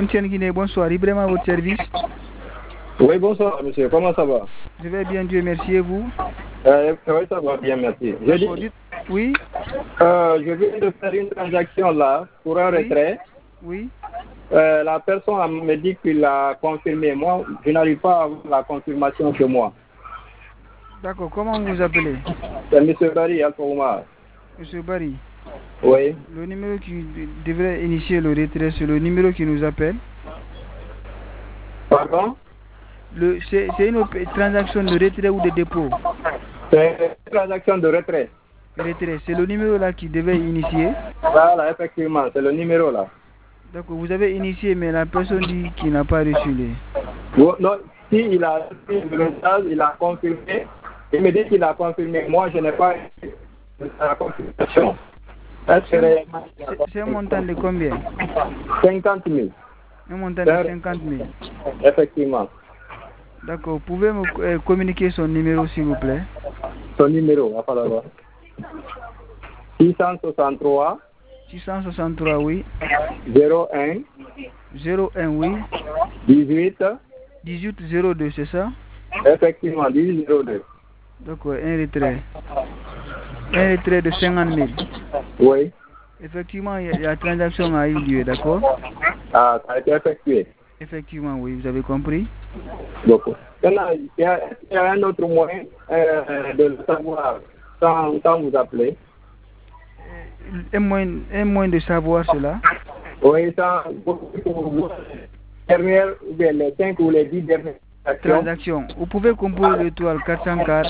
Guinée, bonsoir. Ibrahim à votre service. Oui, bonsoir, monsieur. Comment ça va? Je vais bien, Dieu merci. Et vous? Oui, ça va bien, merci. Je dis, oui. Je viens de faire une transaction là pour un retrait. Oui. La personne me dit qu'il a confirmé. Moi, je n'arrive pas à avoir la confirmation chez moi. D'accord. Comment vous appelez? C'est monsieur Barry Alpha Oumar. Monsieur Barry. Oui. Le numéro qui devrait initier le retrait, c'est le numéro qui nous appelle. Pardon? C'est une transaction de retrait ou de dépôt? C'est une transaction de retrait. Retrait, c'est le numéro là qui devait initier? Voilà, effectivement, c'est le numéro là. D'accord, vous avez initié, mais la personne dit qu'il n'a pas reçu les... Non, si il a reçu le message, il a confirmé. Il me dit qu'il a confirmé. Moi, je n'ai pas eu la confirmation. C'est un montant de combien? 50 000. Un montant de 50 000. Effectivement. D'accord. Vous pouvez me communiquer son numéro, s'il vous plaît? Son numéro, on va pas l'avoir. 663. 663, oui. 01. 01, oui. 18. 1802, c'est ça? Effectivement, 1802. D'accord, un retrait. Un retrait de 50 000. Oui. Effectivement, la transaction a eu lieu, d'accord? Ah, ça a été effectué. Effectivement, oui, vous avez compris? Beaucoup. Il y a un autre moyen de le savoir sans vous appeler. Un moyen de savoir cela? Oui, sans les 5 ou les 10 dernières transactions. Vous pouvez composer l'étoile 440,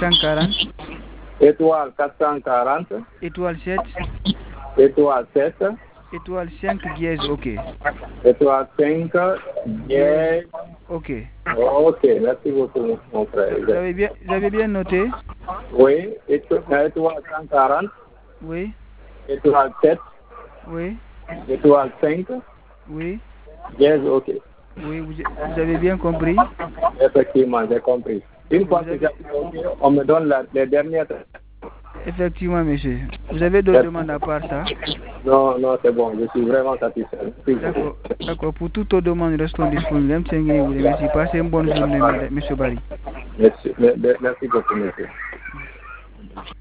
étoile 440, étoile 7, étoile 7, étoile 5 dièse, ok. étoile 5 dièse, ok. Ok, merci beaucoup, mon frère. Vous avez bien noté? Oui, étoile 140. Oui. Étoile 7. Oui. Étoile 5. Oui. Yes, ok. Oui, vous avez bien compris? Effectivement, j'ai compris. Une fois que j'ai compris, on me donne les dernières. Effectivement, monsieur. Vous avez d'autres demandes à part ça? Non, c'est bon, je suis vraiment satisfait. D'accord. Pour toutes vos demandes, restons disponibles. Merci. Passez une bonne journée, monsieur Barry. Merci beaucoup, monsieur.